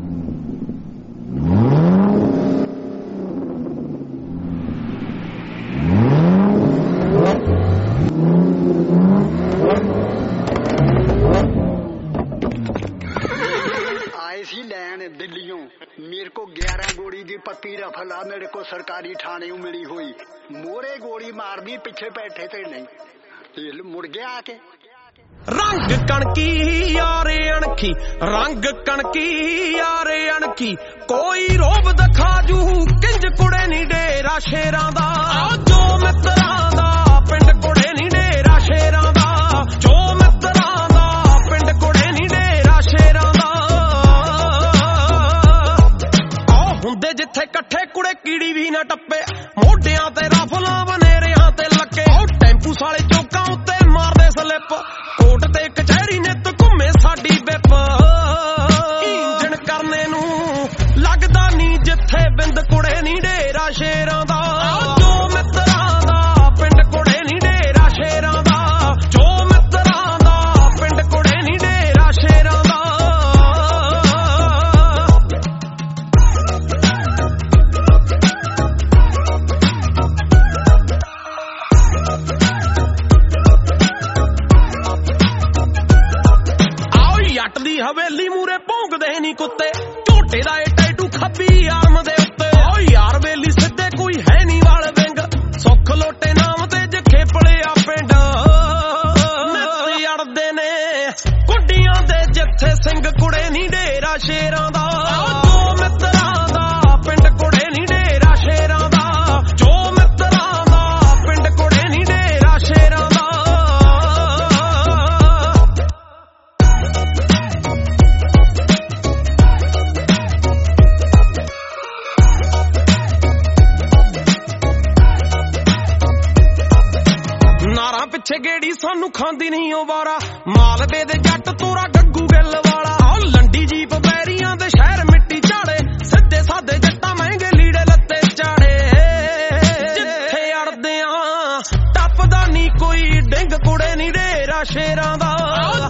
दिल्लियों मेरे को 11 गोली की पक्की रफल आ मेरे को सरकारी थाने मिली हुई मोरे गोली मार दी पीछे बैठे थे नहीं मुड़ गया आके रंग कणकी यारे अणखी रंग कणकी यारे अणखी कोई रोब दखाजू किंज कुड़े नी डेरा शेरां दा जो मित्रां दा पिंड कुड़े नी डेरा शेरां दा जो मित्रां दा पिंड कुड़े नी डेरा शेरां दा हुंदे जिथे कट्ठे कुड़े कीड़ी भी ना टप्पे मोढियां ते राफलां बनेरियां ते लक्के टैंपू साले चौकां उत्ते मारदे स्लिप कोट ते कचहरी ने तो घुमे साडी बिप इंजन करने नू लगदा नी जिथे बिंद कुड़े नी डेरा शेरां दा जो मित्रां दा पिंड कुड़े नी डेरा शेरां दा जो मित्रां दा पिंड कुड़े नी डेरा शेरां दा जट दी हवेली मूरे भौंकदे नी कुत्ते झोटे दा टैटू खब्बी आर्म दे उत्ते ओ यार वेली सिद्धे कोई है नी वाल विंग सुख लोटे नाम ते जखे पलिया पिंड नत्ते अड़दे ने कुड्डियां दे जिथे सिंह कुड़े नी डेरा शेरां दा जो मित्रां दा पिंड कुड़े नी डेरा शेरां दा जो मित्रां दा पिंड कुड़े नी डेरा शेरां दा पिछे गेड़ी सानू खांदी नहीं ओ वारा मालवे दे जट तोरा गग्गू गिल वाला लंडी जीप बैरियां दे शहर मिट्टी झाड़े सिद्धे सादे जट्टा महंगे लीड़े लत्ते चाड़े जिथे अड़दे आ टपदा नी कोई डिंग कुड़े नी डेरा शेरां दा